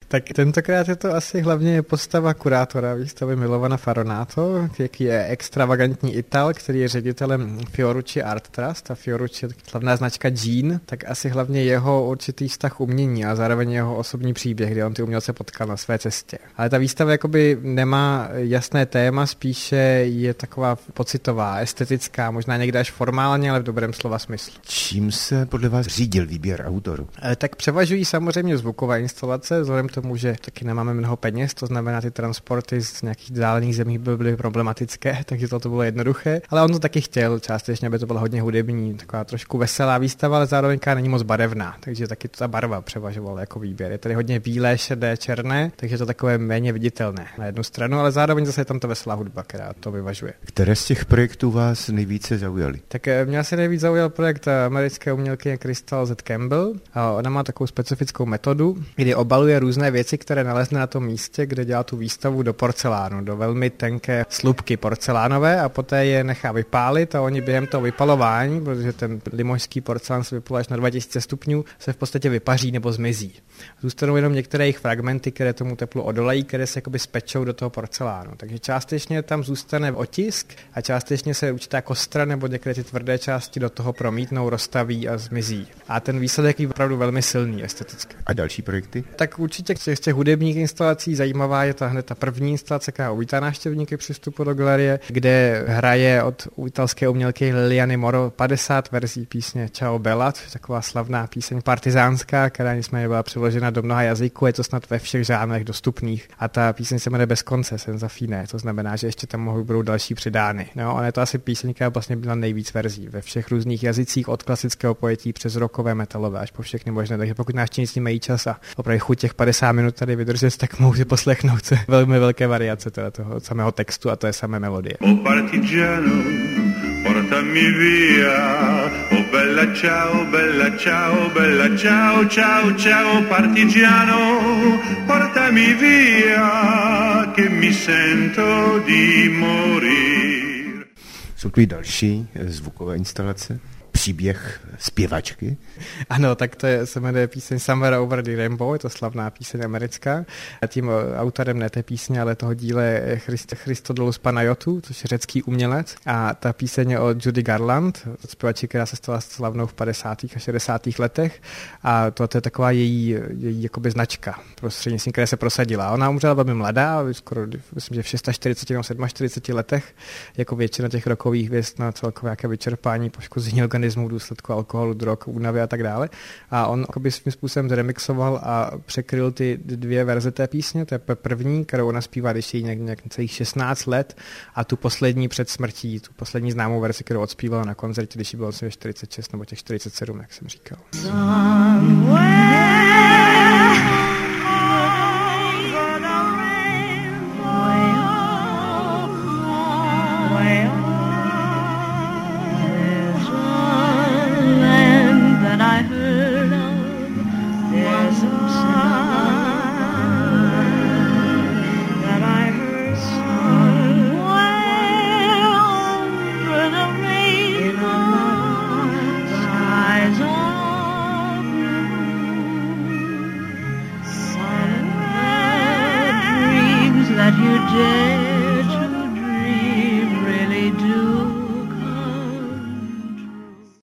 Tak tentokrát je to asi hlavně postava kurátora výstavy Milovana Faronato, jaký je extravagantní Ital, který je ředitelem Fiorucci Art Trust, a Fiorucci je slavná značka Jean, tak asi hlavně jeho určitý vztah umění a zároveň jeho osobní příběh, kde on ty umělce potkal na své cestě. Ale ta výstava jakoby nemá jasné téma, spíše je taková pocitová, estetická, možná někde až formálně, ale v dobrém slova smyslu. Čím se podle vás řídil výběr autorů? Tak převažují samozřejmě zvukové instalace, vzhledem k tomu, že taky nemáme mnoho peněz, to znamená, ty transporty z nějakých vzdálených zemí by byly problematické, takže to bylo jednoduché, ale on to taky chtěl částečně, aby to byla hodně hudební, taková trošku veselá výstava, ale zároveň není moc barevná, takže taky ta barva převažovala jako výběr. Je tady hodně bílé, šedé, černé, takže to takové méně viditelné na jednu stranu, ale zároveň zase je tam ta veselá hudba, která to vyvažuje. Které z těch projektů vás nejvíce zaujaly? Tak mě se nejvíc zaujal projekt americké umělkyně Crystal Z. Campbell. A ona má takovou specifickou metodu, kdy obaluje různé věci, které nalezne na tom místě, kde dělá tu výstavu, do porcelánu, do velmi tenké slupky porcelánové, a poté je nechá vypálit a oni během toho vypalování, protože ten limožský porcelán se vypaluje až na 2000 stupňů, se v podstatě vypaří nebo zmizí. Zůstanou jenom některé jejich fragmenty, které tomu teplu odolají, které se jakoby spečou do toho porcelánu. Takže částečně tam zůstane otisk a částečně se určitá kostra nebo některé ty tvrdé části do toho promítnou, roztaví a zmizí. A ten výsledek je opravdu velmi silný esteticky. A další projekty? Tak určitě z těch hudebních instalací zajímavá je hned ta první instalace, která uvítá návštěvníky při vstupu do galerie, kde hraje od italské umělky Liliany Moro 50 verzí písně Ciao Bella, což je taková slavná píseň partizánská, která nicméně byla přeložena do mnoha jazyků, je to snad ve všech žánrech dostupných. A ta píseň se jmenuje Bez konce, senza fine, to znamená, že ještě tam budou další přidány. No, ona je to asi píseň, která vlastně byla nejvíc verzí ve všech různých jazycích, od klasického pojetí přes rockové, metalové až po všechny možné. Takže pokud návštěvníci mají čas a opravdu chuť těch 50 minut tady vydržet, tak mohou si poslechnout se velmi velké variace toho samého textu a to je samé melodie. O partigiano, portami via, o bella ciao, bella ciao, bella ciao, ciao, ciao, partigiano, portami via, che mi sento di morir. Jsou tu i další zvukové instalace? Příběh zpěvačky? Ano, tak se jmenuje píseň Somewhere Over the Rainbow, je to slavná píseň americká. A tím autorem ne té písně, ale toho díle je Christodoulos Panayotou, což je řecký umělec. A ta píseň je od Judy Garland, zpěvačky, která se stala slavnou v 50. a 60. letech. A to je taková její jakoby značka, prostřednictvím které se prosadila. Ona umřela velmi mladá, skoro, myslím, že v 46 nebo 47 letech, jako většina těch rockových hvězd na celkové jaké vyčerpání, poškození organismu v důsledku alkoholu, drog, únavy a tak dále. A on svým způsobem zremixoval a překryl ty dvě verze té písně. To je první, kterou ona zpívá, když je nějak celých 16 let, a tu poslední před smrtí, tu poslední známou verzi, kterou odspívala na koncertě, když jí bylo 46 nebo těch 47, jak jsem říkal. Somewhere